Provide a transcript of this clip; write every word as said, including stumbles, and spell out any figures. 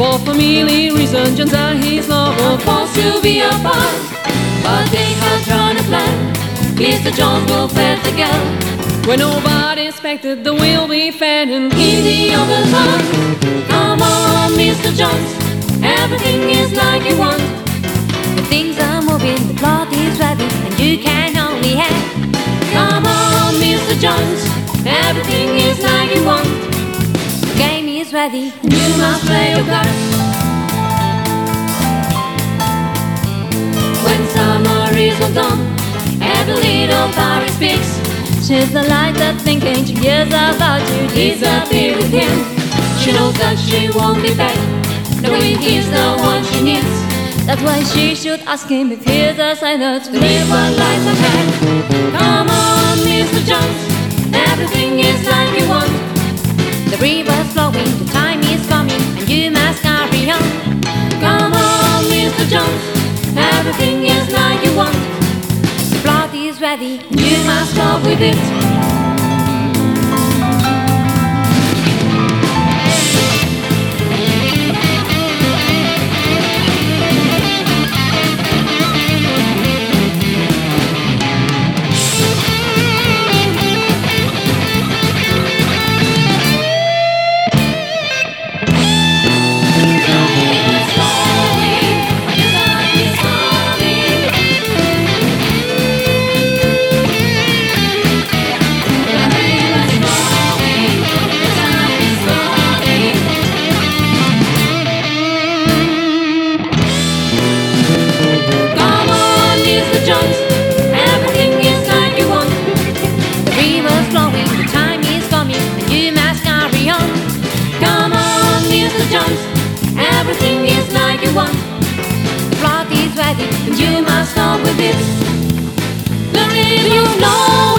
for family reasons, John's and his love are forced to be apart. But they have drawn a plan, Mister Jones will fed the girl. When nobody expected the will be fed and in the other's heart. Come on, Mister Jones, everything is like you want. The things are moving, the plot is ready, and you can only have. Come on, Mister Jones, everything is like you want. The game is ready, and you must play your cards. When summer is all done, every little Paris speaks. She's the light that think ancient years about you disappear with him. She knows that she won't be back, knowing he's the one she needs. That's why she should ask him if he's a signer to live what life ahead. Come on, Mister Jones, everything is like you want. The river's flowing, the time is coming, and you must carry on. Come on, Mister Jones, everything is like you want. The plot is ready, and you must go with it. Everything is like you want. The river's flowing, the time is coming, and you must carry on. Come on, Mister Jones, everything is like you want. The plot is ready, and you must go with it. The river, you know.